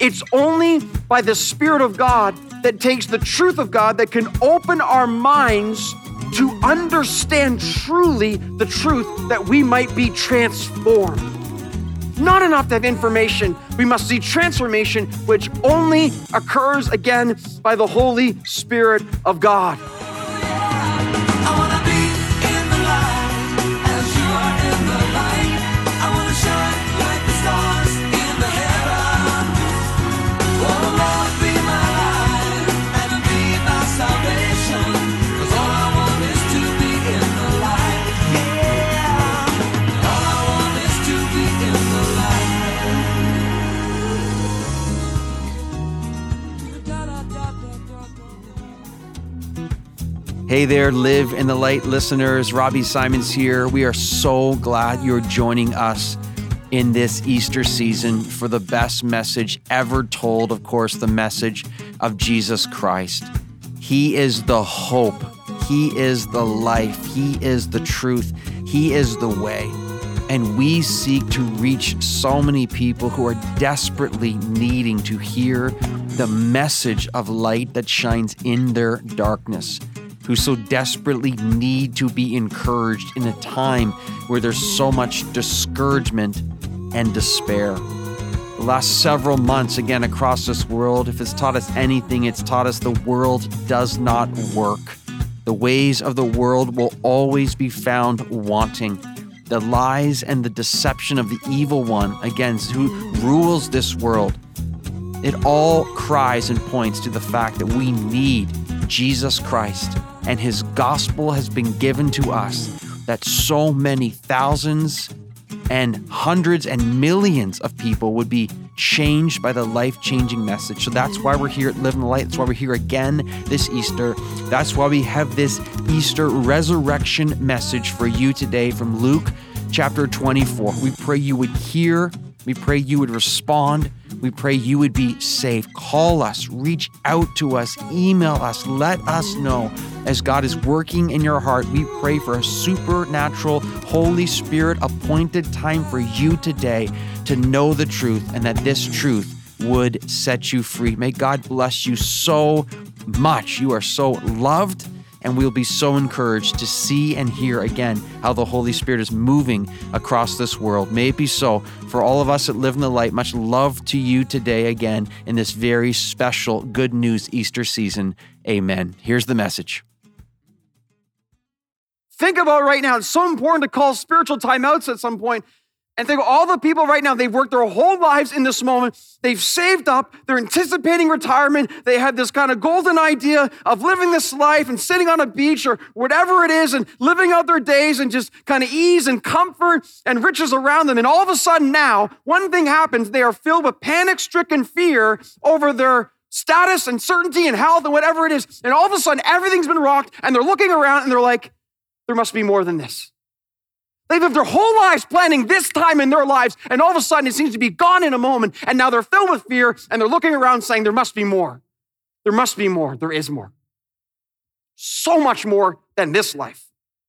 It's only by the Spirit of God that takes the truth of God that can open our minds to understand truly the truth that we might be transformed. Not enough to have information. We must see transformation, which only occurs again by the Holy Spirit of God. Hey there, Live in the Light listeners. Robbie Simons here. We are so glad you're joining us in this Easter season for the best message ever told, of course, the message of Jesus Christ. He is the hope. He is the life. He is the truth. He is the way. And we seek to reach so many people who are desperately needing to hear the message of light that shines in their darkness, who so desperately need to be encouraged in a time where there's so much discouragement and despair. The last several months, again, across this world, if it's taught us anything, it's taught us the world does not work. The ways of the world will always be found wanting. The lies and the deception of the evil one, again, who rules this world, it all cries and points to the fact that we need Jesus Christ, and his gospel has been given to us, that so many thousands and hundreds and millions of people would be changed by the life-changing message. So that's why we're here at Live in the Light. That's why we're here again this Easter. That's why we have this Easter resurrection message for you today from Luke chapter 24. We pray you would hear. We pray you would respond. We pray you would be saved. Call us, reach out to us, email us, let us know as God is working in your heart. We pray for a supernatural, Holy Spirit appointed time for you today to know the truth, and that this truth would set you free. May God bless you so much. You are so loved, and we'll be so encouraged to see and hear again how the Holy Spirit is moving across this world. May it be so for all of us that Live in the Light. Much love to you today again in this very special Good News Easter season. Amen. Here's the message. Think about right now, it's so important to call spiritual timeouts at some point. And think of all the people right now, they've worked their whole lives in this moment. They've saved up. They're anticipating retirement. They have this kind of golden idea of living this life and sitting on a beach or whatever it is and living out their days and just kind of ease and comfort and riches around them. And all of a sudden now, one thing happens. They are filled with panic-stricken fear over their status and certainty and health and whatever it is. And all of a sudden, everything's been rocked and they're looking around and they're like, there must be more than this. They've lived their whole lives planning this time in their lives, and all of a sudden it seems to be gone in a moment, and now they're filled with fear, and they're looking around saying, there must be more. There must be more. There is more. So much more than this life.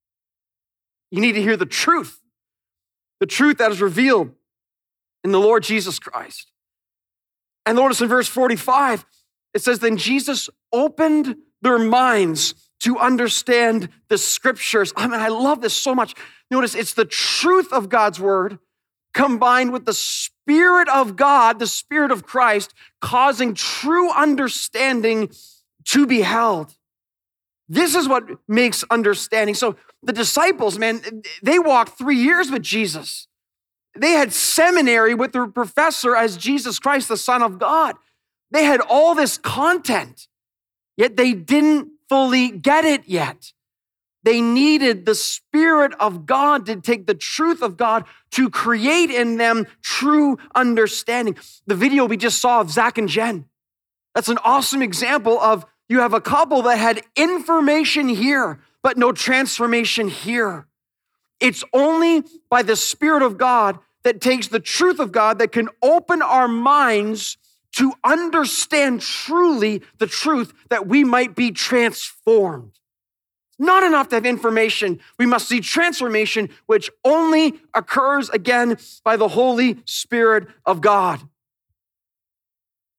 You need to hear the truth that is revealed in the Lord Jesus Christ. And notice in verse 45, it says, then Jesus opened their minds to understand the scriptures. I mean, I love this so much. Notice it's the truth of God's word combined with the Spirit of God, the Spirit of Christ, causing true understanding to be held. This is what makes understanding. So the disciples, man, they walked 3 years with Jesus. They had seminary with their professor as Jesus Christ, the Son of God. They had all this content, yet they didn't fully get it yet. They needed the Spirit of God to take the truth of God to create in them true understanding. The video we just saw of Zach and Jen, that's an awesome example of you have a couple that had information here, but no transformation here. It's only by the Spirit of God that takes the truth of God that can open our minds to understand truly the truth that we might be transformed. Not enough to have information. We must see transformation, which only occurs again by the Holy Spirit of God.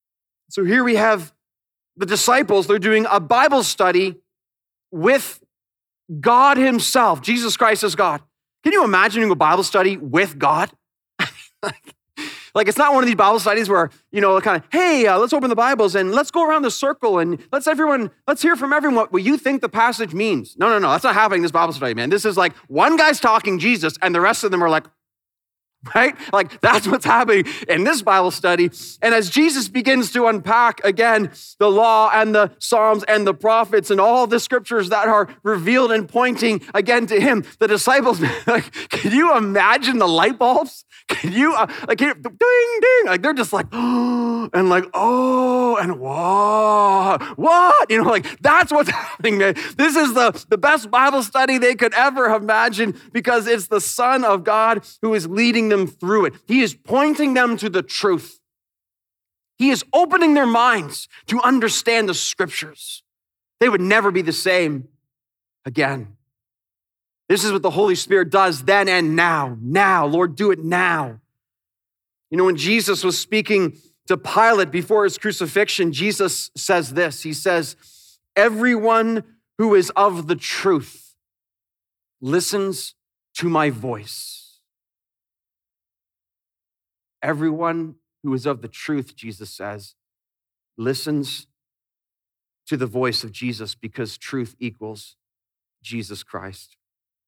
So here we have the disciples. They're doing a Bible study with God himself. Jesus Christ is God. Can you imagine doing a Bible study with God? Like it's not one of these Bible studies where, kind of, hey, let's open the Bibles and let's go around the circle and let's hear from everyone what you think the passage means. No, that's not happening in this Bible study, man. This is like one guy's talking Jesus and the rest of them are like, right? Like that's what's happening in this Bible study. And as Jesus begins to unpack again the law and the Psalms and the prophets and all the scriptures that are revealed and pointing again to him, the disciples, like, can you imagine the light bulbs? Can you, ding, ding, like they're just like, oh, and like, oh, and whoa, what? Like that's what's happening, man. This is the best Bible study they could ever have imagined because it's the Son of God who is leading them through it. He is pointing them to the truth. He is opening their minds to understand the scriptures. They would never be the same again. This is what the Holy Spirit does then and now. Now, Lord, do it now. When Jesus was speaking to Pilate before his crucifixion, Jesus says this. He says, everyone who is of the truth listens to my voice. Everyone who is of the truth, Jesus says, listens to the voice of Jesus because truth equals Jesus Christ.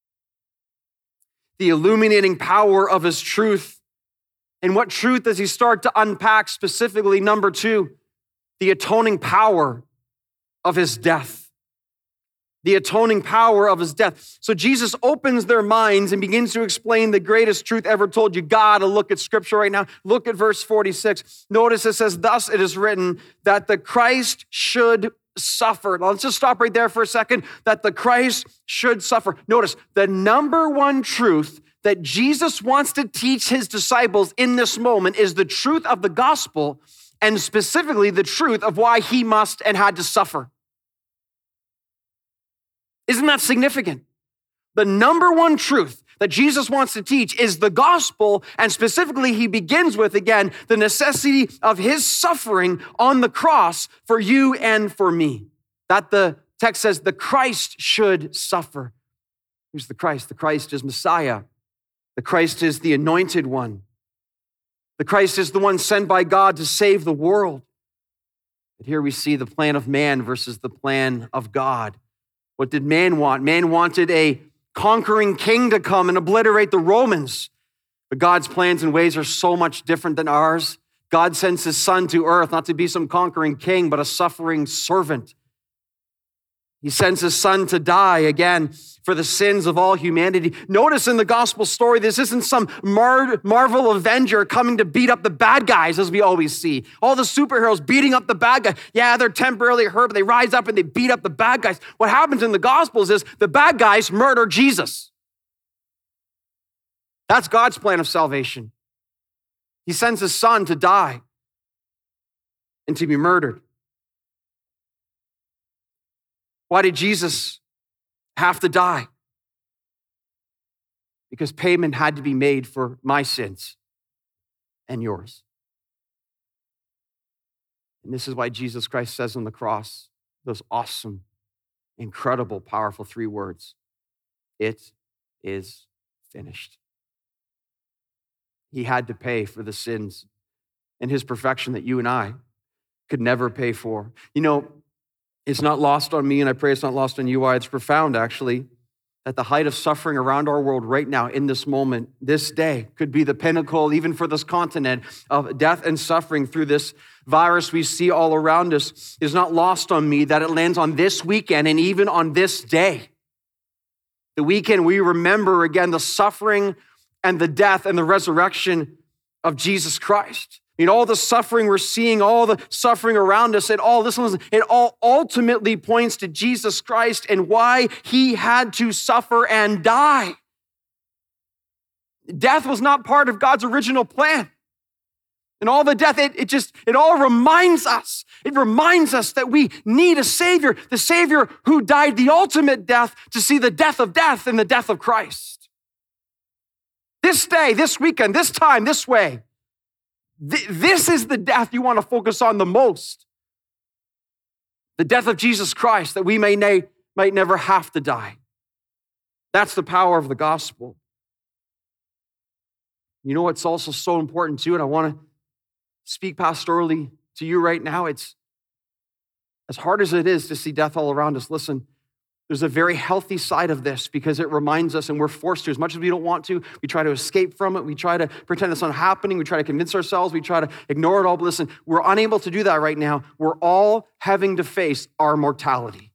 The illuminating power of his truth. And what truth does he start to unpack specifically? Number 2, the atoning power of his death. The atoning power of his death. So Jesus opens their minds and begins to explain the greatest truth ever told. You gotta look at scripture right now. Look at verse 46. Notice it says, thus it is written that the Christ should suffer. Now let's just stop right there for a second, that the Christ should suffer. Notice the number one truth that Jesus wants to teach his disciples in this moment is the truth of the gospel, and specifically the truth of why he must and had to suffer. Isn't that significant? The number one truth that Jesus wants to teach is the gospel, and specifically he begins with, again, the necessity of his suffering on the cross for you and for me. That the text says the Christ should suffer. Who's the Christ? The Christ is Messiah. The Christ is the anointed one. The Christ is the one sent by God to save the world. But here we see the plan of man versus the plan of God. What did man want? Man wanted a conquering king to come and obliterate the Romans. But God's plans and ways are so much different than ours. God sends his son to earth, not to be some conquering king, but a suffering servant. He sends his son to die again for the sins of all humanity. Notice in the gospel story, this isn't some Marvel Avenger coming to beat up the bad guys, as we always see. All the superheroes beating up the bad guys. Yeah, they're temporarily hurt, but they rise up and they beat up the bad guys. What happens in the gospels is the bad guys murder Jesus. That's God's plan of salvation. He sends his son to die and to be murdered. Why did Jesus have to die? Because payment had to be made for my sins and yours. And this is why Jesus Christ says on the cross those awesome, incredible, powerful 3 words. It is finished. He had to pay for the sins and his perfection that you and I could never pay for. It's not lost on me, and I pray it's not lost on you. Why? It's profound, actually, that the height of suffering around our world right now, in this moment, this day, could be the pinnacle, even for this continent, of death and suffering through this virus we see all around us. Is not lost on me that it lands on this weekend and even on this day. The weekend we remember, again, the suffering and the death and the resurrection of Jesus Christ. All the suffering we're seeing, all the suffering around us, it all ultimately points to Jesus Christ and why he had to suffer and die. Death was not part of God's original plan. And all the death, it all reminds us. It reminds us that we need a Savior, the Savior who died the ultimate death to see the death of death and the death of Christ. This day, this weekend, this time, this way, This is the death you want to focus on the most. The death of Jesus Christ, that we might never have to die. That's the power of the gospel. You know what's also so important too, and I want to speak pastorally to you right now. It's as hard as it is to see death all around us. Listen, there's a very healthy side of this because it reminds us, and we're forced to, as much as we don't want to, we try to escape from it. We try to pretend it's not happening. We try to convince ourselves. We try to ignore it all. But listen, we're unable to do that right now. We're all having to face our mortality.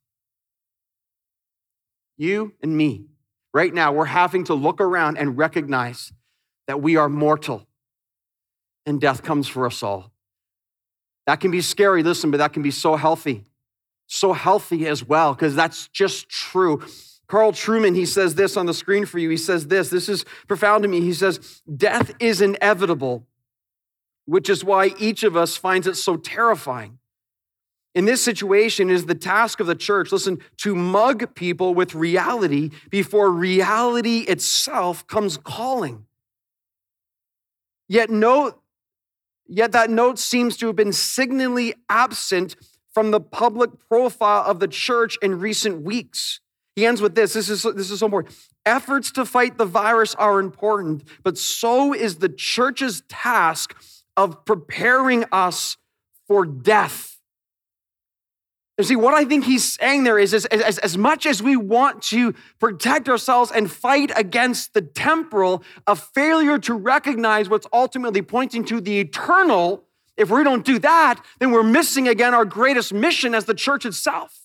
You and me, right now, we're having to look around and recognize that we are mortal and death comes for us all. That can be scary, listen, but that can be so healthy as well, because that's just true. Carl Trueman, he says this on the screen for you. He says this is profound to me. He says, death is inevitable, which is why each of us finds it so terrifying. In this situation, it is the task of the church, listen, to mug people with reality before reality itself comes calling. Yet that note seems to have been signally absent from the public profile of the church in recent weeks. He ends with this. This is so important. Efforts to fight the virus are important, but so is the church's task of preparing us for death. And see, what I think he's saying there is as much as we want to protect ourselves and fight against the temporal, a failure to recognize what's ultimately pointing to the eternal, if we don't do that, then we're missing again our greatest mission as the church itself.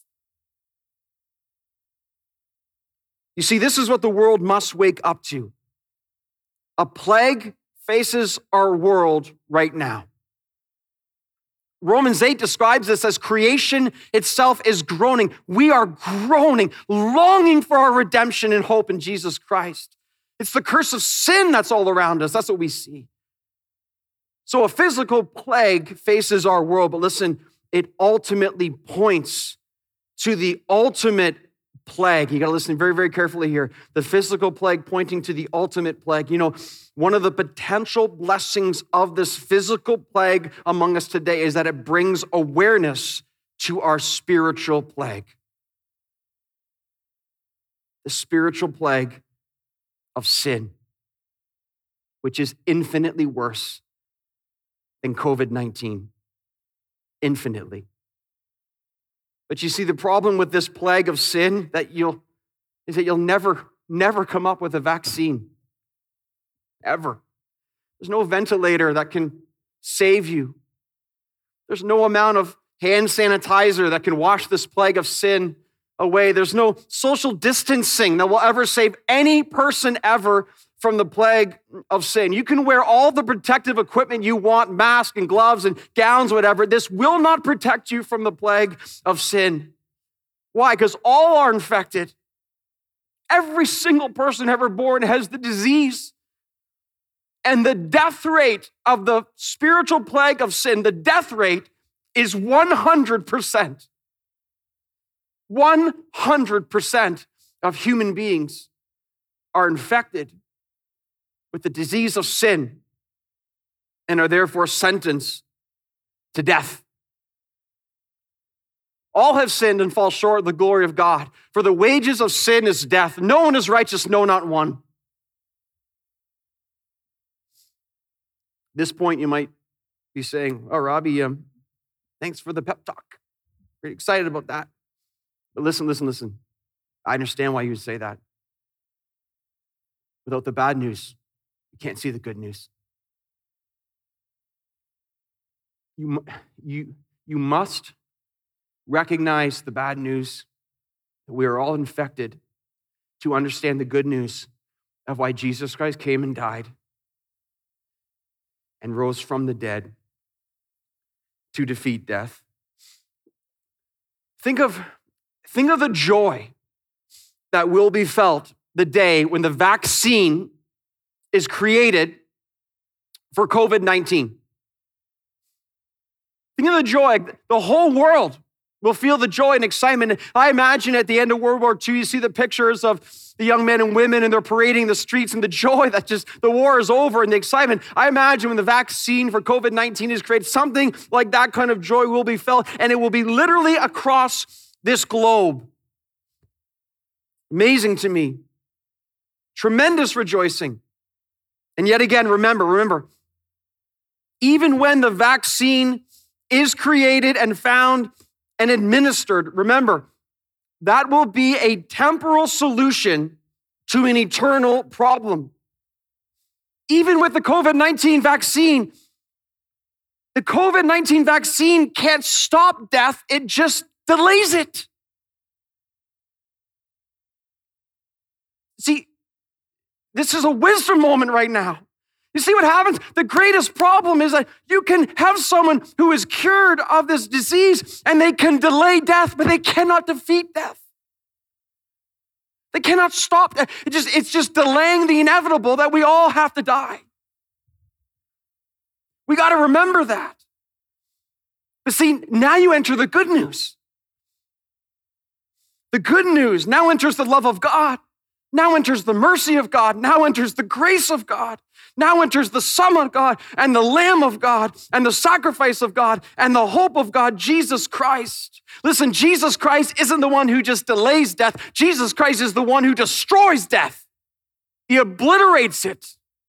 You see, this is what the world must wake up to. A plague faces our world right now. Romans 8 describes this as creation itself is groaning. We are groaning, longing for our redemption and hope in Jesus Christ. It's the curse of sin that's all around us. That's what we see. So a physical plague faces our world, but listen, it ultimately points to the ultimate plague. You got to listen very, very carefully here. The physical plague pointing to the ultimate plague. You know, one of the potential blessings of this physical plague among us today is that it brings awareness to our spiritual plague. The spiritual plague of sin, which is infinitely worse than COVID-19. Infinitely. But you see, the problem with this plague of sin is that you'll never come up with a vaccine. Ever. There's no ventilator that can save you. There's no amount of hand sanitizer that can wash this plague of sin away. There's no social distancing that will ever save any person ever from the plague of sin. You can wear all the protective equipment you want, masks and gloves and gowns, whatever. This will not protect you from the plague of sin. Why? Because all are infected. Every single person ever born has the disease. And the death rate of the spiritual plague of sin, the death rate is 100%. 100% of human beings are infected with the disease of sin and are therefore sentenced to death. All have sinned and fall short of the glory of God. For the wages of sin is death. No one is righteous, no, not one. At this point, you might be saying, oh, Robbie, thanks for the pep talk. Pretty excited about that. But listen. I understand why you would say that. Without the bad news, you can't see the good news. You must recognize the bad news that we are all infected to understand the good news of why Jesus Christ came and died and rose from the dead to defeat death. Think of the joy that will be felt the day when the vaccine is created for COVID-19. Think of the joy. The whole world We'll feel the joy and excitement. I imagine at the end of World War II, you see the pictures of the young men and women and they're parading the streets and the joy that just the war is over and the excitement. I imagine when the vaccine for COVID-19 is created, something like that kind of joy will be felt, and it will be literally across this globe. Amazing to me. Tremendous rejoicing. And yet again, remember, even when the vaccine is created and found and administered, remember, that will be a temporal solution to an eternal problem. Even with the COVID-19 vaccine, the COVID-19 vaccine can't stop death, it just delays it. See, this is a wisdom moment right now. You see what happens? The greatest problem is that you can have someone who is cured of this disease and they can delay death, but they cannot defeat death. They cannot stop death. It's just delaying the inevitable that we all have to die. We got to remember that. But see, now you enter the good news. The good news now enters the love of God. Now enters the mercy of God. Now enters the grace of God. Now enters the Son of God and the Lamb of God and the sacrifice of God and the hope of God, Jesus Christ. Listen, Jesus Christ isn't the one who just delays death. Jesus Christ is the one who destroys death. He obliterates it.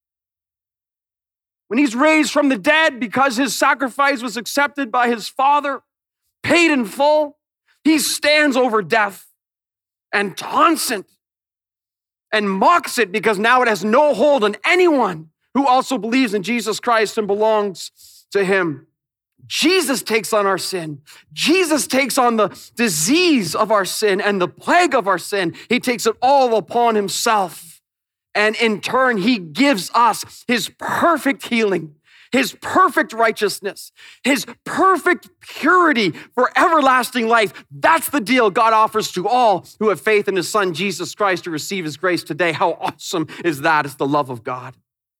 When he's raised from the dead because his sacrifice was accepted by his Father, paid in full, he stands over death and taunts it and mocks it because now it has no hold on anyone who also believes in Jesus Christ and belongs to him. Jesus takes on our sin. Jesus takes on the disease of our sin and the plague of our sin. He takes it all upon himself. And in turn, he gives us his perfect healing, his perfect righteousness, his perfect purity for everlasting life. That's the deal God offers to all who have faith in his Son, Jesus Christ, to receive his grace today. How awesome is that? It's the love of God.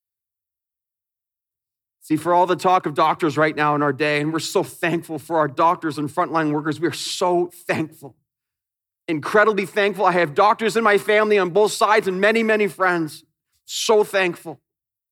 See, for all the talk of doctors right now in our day, and we're so thankful for our doctors and frontline workers, we are so thankful. Incredibly thankful. I have doctors in my family on both sides and many, many friends. So thankful.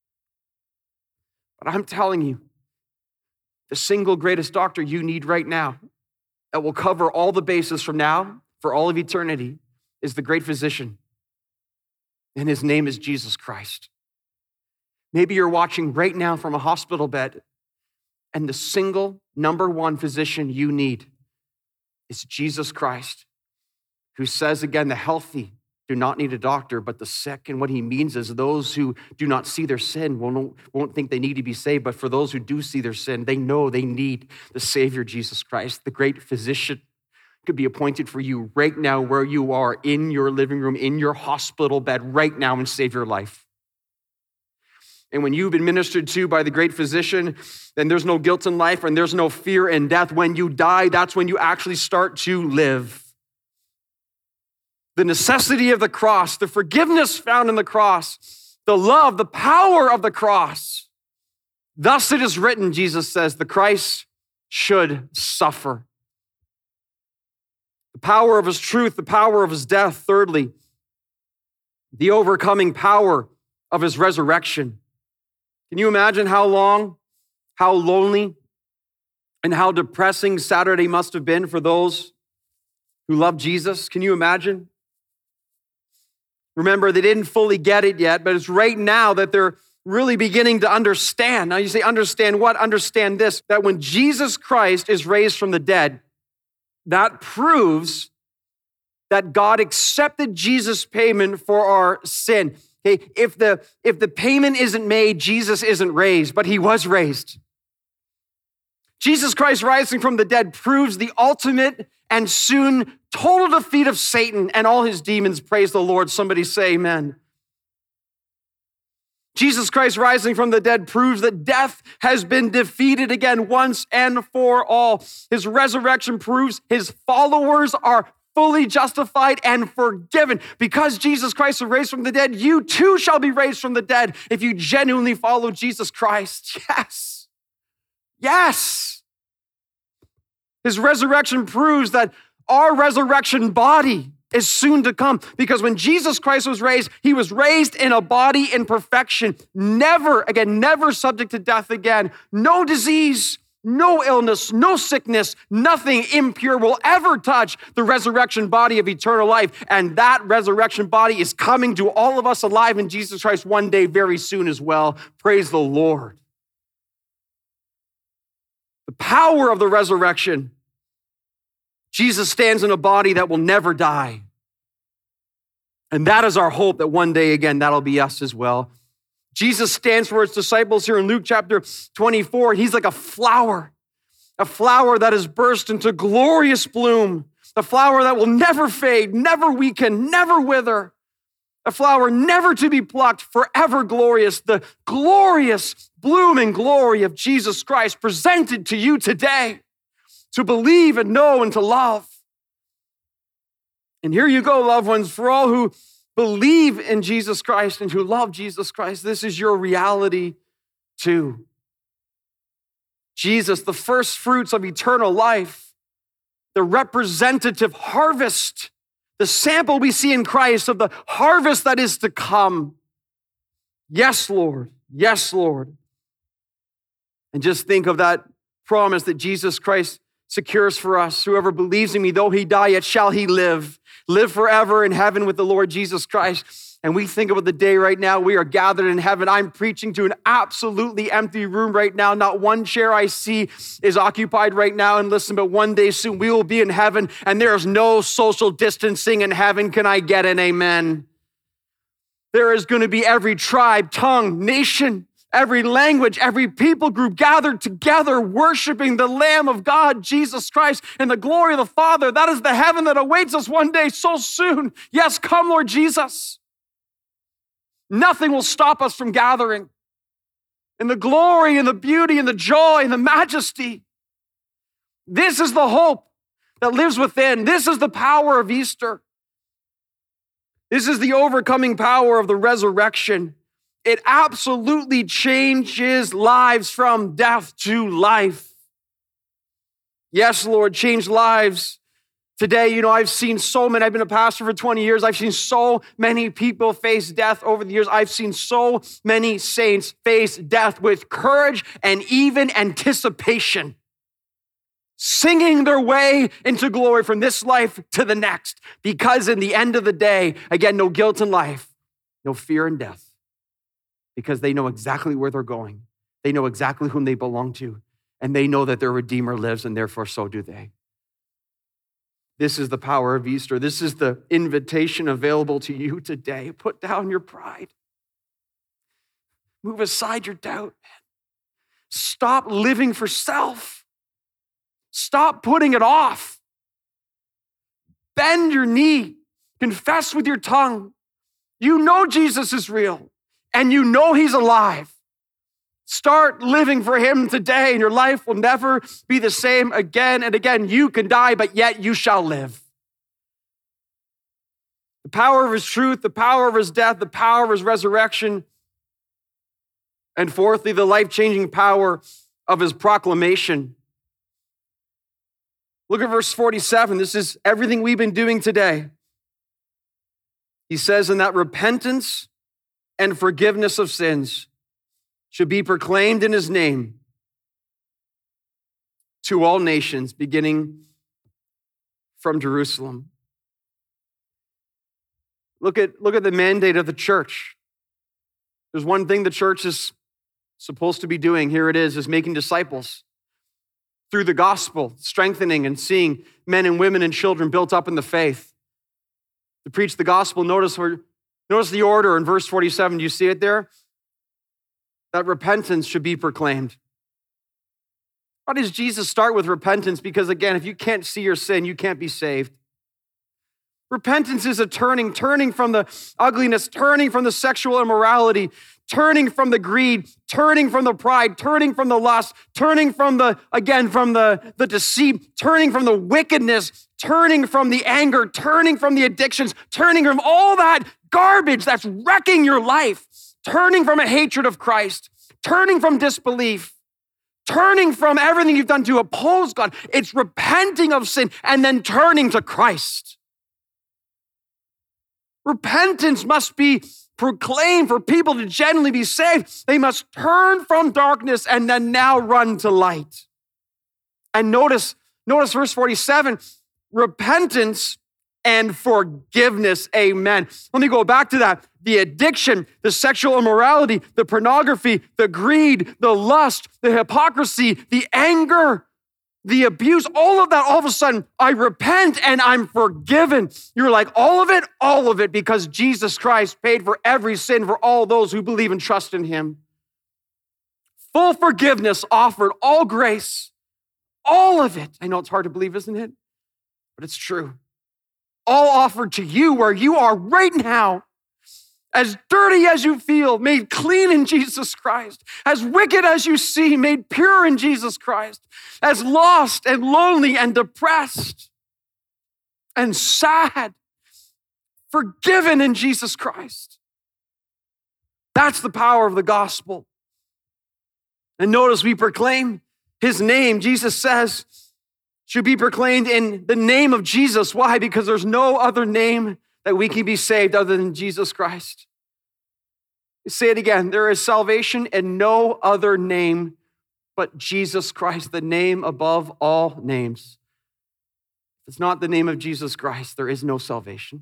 But I'm telling you, the single greatest doctor you need right now that will cover all the bases from now for all of eternity is the great physician. And his name is Jesus Christ. Maybe you're watching right now from a hospital bed, and the single number one physician you need is Jesus Christ, who says again, the healthy do not need a doctor, but the sick. And what he means is those who do not see their sin won't think they need to be saved. But for those who do see their sin, they know they need the Savior, Jesus Christ. The great physician could be appointed for you right now where you are, in your living room, in your hospital bed right now, and save your life. And when you've been ministered to by the great physician, then there's no guilt in life and there's no fear in death. When you die, that's when you actually start to live. The necessity of the cross, the forgiveness found in the cross, the love, the power of the cross. Thus it is written, Jesus says, the Christ should suffer. The power of his truth, the power of his death. Thirdly, the overcoming power of his resurrection. Can you imagine how long, how lonely, and how depressing Saturday must have been for those who love Jesus? Can you imagine? Remember, they didn't fully get it yet, but it's right now that they're really beginning to understand. Now you say, understand what? Understand this, that when Jesus Christ is raised from the dead, that proves that God accepted Jesus' payment for our sin. Okay, if the payment isn't made, Jesus isn't raised, but he was raised. Jesus Christ rising from the dead proves the ultimate and soon total defeat of Satan and all his demons. Praise the Lord. Somebody say amen. Jesus Christ rising from the dead proves that death has been defeated again once and for all. His resurrection proves his followers are fully justified and forgiven. Because Jesus Christ was raised from the dead, you too shall be raised from the dead if you genuinely follow Jesus Christ. Yes. Yes. His resurrection proves that our resurrection body is soon to come, because when Jesus Christ was raised, he was raised in a body in perfection, never subject to death again. No disease, no illness, no sickness, nothing impure will ever touch the resurrection body of eternal life. And that resurrection body is coming to all of us alive in Jesus Christ one day very soon as well. Praise the Lord. The power of the resurrection. Jesus stands in a body that will never die. And that is our hope, that one day again, that'll be us as well. Jesus stands for his disciples here in Luke chapter 24. He's like a flower that has burst into glorious bloom, a flower that will never fade, never weaken, never wither, a flower never to be plucked, forever glorious, the glorious blooming glory of Jesus Christ presented to you today, to believe and know and to love. And here you go, loved ones, for all who believe in Jesus Christ and who love Jesus Christ, this is your reality too. Jesus, the first fruits of eternal life, the representative harvest, the sample we see in Christ of the harvest that is to come. Yes, Lord. Yes, Lord. And just think of that promise that Jesus Christ secures for us. Whoever believes in me, though he die, yet shall he live forever in heaven with the Lord Jesus Christ. And we think about the day right now, we are gathered in heaven. I'm preaching to an absolutely empty room right now. Not one chair I see is occupied right now. And listen, but one day soon we will be in heaven, and there is no social distancing in heaven. Can I get an amen? There is going to be every tribe, tongue, nation, every language, every people group gathered together, worshiping the Lamb of God, Jesus Christ, in the glory of the Father. That is the heaven that awaits us one day so soon. Yes, come, Lord Jesus. Nothing will stop us from gathering in the glory and the beauty and the joy and the majesty. This is the hope that lives within. This is the power of Easter. This is the overcoming power of the resurrection. It absolutely changes lives from death to life. Yes, Lord, change lives. Today, I've seen so many, I've been a pastor for 20 years. I've seen so many people face death over the years. I've seen so many saints face death with courage and even anticipation, singing their way into glory from this life to the next. Because in the end of the day, again, no guilt in life, no fear in death. Because they know exactly where they're going. They know exactly whom they belong to. And they know that their Redeemer lives, and therefore so do they. This is the power of Easter. This is the invitation available to you today. Put down your pride. Move aside your doubt. Stop living for self. Stop putting it off. Bend your knee. Confess with your tongue. You know Jesus is real. And you know he's alive. Start living for him today, and your life will never be the same again and again. You can die, but yet you shall live. The power of his truth, the power of his death, the power of his resurrection. And fourthly, the life-changing power of his proclamation. Look at verse 47. This is everything we've been doing today. He says, in that repentance and forgiveness of sins should be proclaimed in his name to all nations, beginning from Jerusalem. Look at the mandate of the church. There's one thing the church is supposed to be doing. Here it is making disciples through the gospel, strengthening and seeing men and women and children built up in the faith. To preach the gospel, notice the order in verse 47. Do you see it there? That repentance should be proclaimed. Why does Jesus start with repentance? Because again, if you can't see your sin, you can't be saved. Repentance is a turning from the ugliness, turning from the sexual immorality, turning from the greed, turning from the pride, turning from the lust, turning from the deceit, turning from the wickedness, turning from the anger, turning from the addictions, turning from all that garbage that's wrecking your life, turning from a hatred of Christ, turning from disbelief, turning from everything you've done to oppose God. It's repenting of sin and then turning to Christ. Repentance must be proclaimed for people to genuinely be saved. They must turn from darkness and then now run to light. And notice verse 47, repentance and forgiveness. Amen. Let me go back to that. The addiction, the sexual immorality, the pornography, the greed, the lust, the hypocrisy, the anger, the abuse, all of that, all of a sudden, I repent and I'm forgiven. You're like, all of it, because Jesus Christ paid for every sin for all those who believe and trust in him. Full forgiveness offered, all grace, all of it. I know it's hard to believe, isn't it? But it's true. All offered to you where you are right now. As dirty as you feel, made clean in Jesus Christ. As wicked as you see, made pure in Jesus Christ. As lost and lonely and depressed and sad, forgiven in Jesus Christ. That's the power of the gospel. And notice we proclaim his name. Jesus says, should be proclaimed in the name of Jesus. Why? Because there's no other name that we can be saved other than Jesus Christ. Say it again. There is salvation in no other name but Jesus Christ, the name above all names. If it's not the name of Jesus Christ, there is no salvation.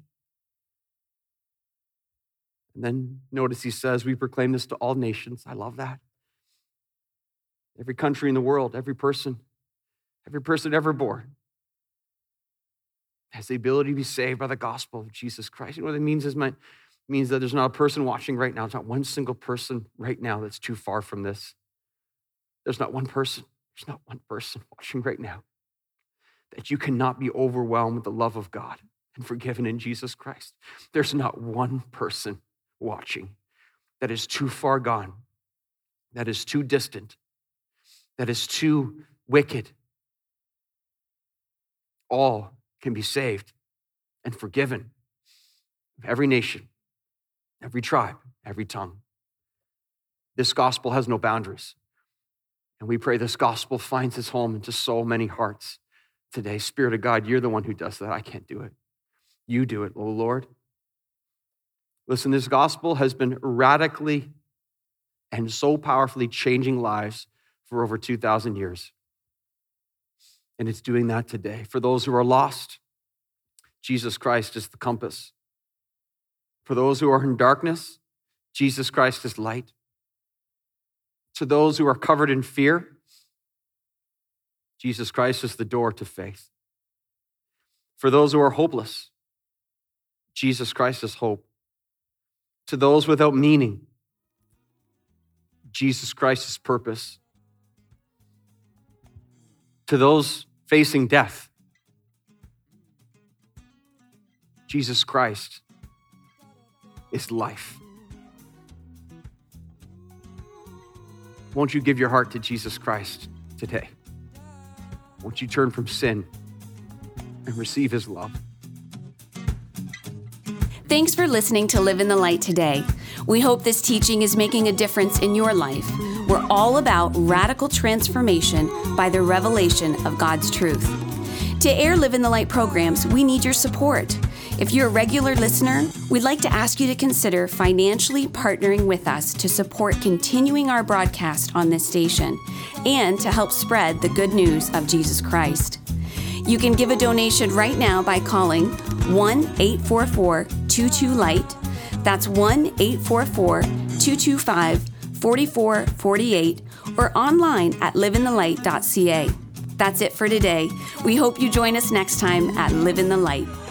And then notice he says, we proclaim this to all nations. I love that. Every country in the world, every person ever born has the ability to be saved by the gospel of Jesus Christ. You know what it means? It means that there's not a person watching right now. There's not one single person right now that's too far from this. There's not one person watching right now that you cannot be overwhelmed with the love of God and forgiven in Jesus Christ. There's not one person watching that is too far gone, that is too distant, that is too wicked. All can be saved and forgiven. Every nation, every tribe, every tongue. This gospel has no boundaries. And we pray this gospel finds its home into so many hearts today. Spirit of God, you're the one who does that. I can't do it. You do it, oh Lord. Listen, this gospel has been radically and so powerfully changing lives for over 2,000 years. And it's doing that today. For those who are lost, Jesus Christ is the compass. For those who are in darkness, Jesus Christ is light. To those who are covered in fear, Jesus Christ is the door to faith. For those who are hopeless, Jesus Christ is hope. To those without meaning, Jesus Christ is purpose. To those facing death, Jesus Christ is life. Won't you give your heart to Jesus Christ today? Won't you turn from sin and receive his love? Thanks for listening to Live in the Light today. We hope this teaching is making a difference in your life. We're all about radical transformation by the revelation of God's truth. To air Live in the Light programs, we need your support. If you're a regular listener, we'd like to ask you to consider financially partnering with us to support continuing our broadcast on this station and to help spread the good news of Jesus Christ. You can give a donation right now by calling 1-844-22-LIGHT. That's 1-844-225-4448 or online at liveinthelight.ca. That's it for today. We hope you join us next time at Live in the Light.